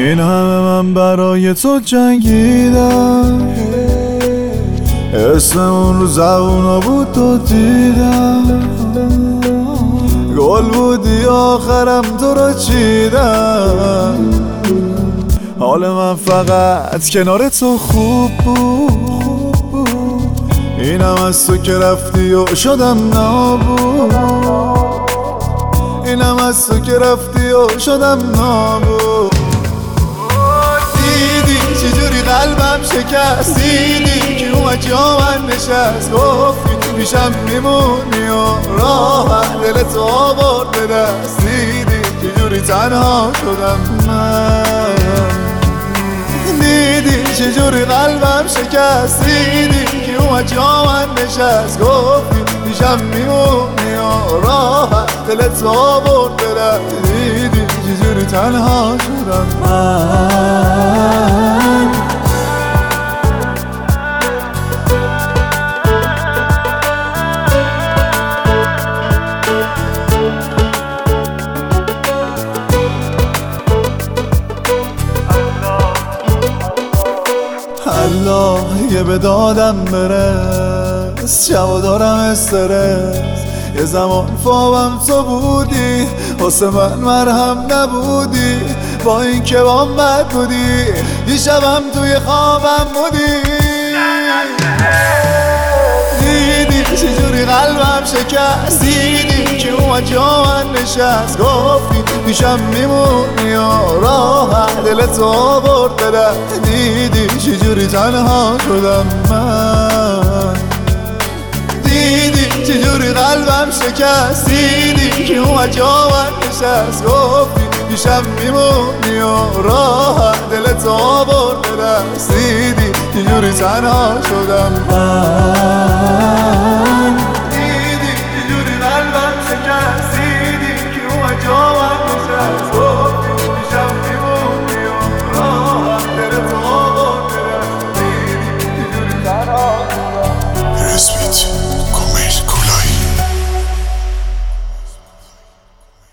این همه من برای تو جنگیدم، اسممون رو زبونا بود تو دیدم، گل بودی آخرم تو رو چیدم. حال من فقط کنار تو خوب بود، اینم از تو که رفتی و شدم نابود، اینم از تو که رفتی و شدم نابود. دیدی چجوری قلبم شکست، دیدی که اومد جا من نشست، گفتی پیشم میمونی و راحت دلت آورد به دست. دیدی چجوری تنها شدم من، دیدی چجوری قلبم شکست، دیدی که اومد جا من نشست، گفتی پیشم میمونی و راحت دلت آورد به دست. دیدی چجوری تنها شدم من. الله یه به دادم برس، شب دارم استرس، یه زمان فابم تو بودی، واسه من مرهم نبودی، با این که بام بد بودی، دیشبم توی خوابم بودی. دیدی چجوری قلبم شکست، دیدی که اومد جا من نشست، گفتی پیشم میمونی و راحت دلت آورد به دست. دیدی چجوری تنها شدم من، دیدی چجوری قلبم شکست، دیدی که اومد جا من نشست، گفتی پیشم میمونی و راحت دلت آورد به دست. دیدی چجوری تنها شدم من.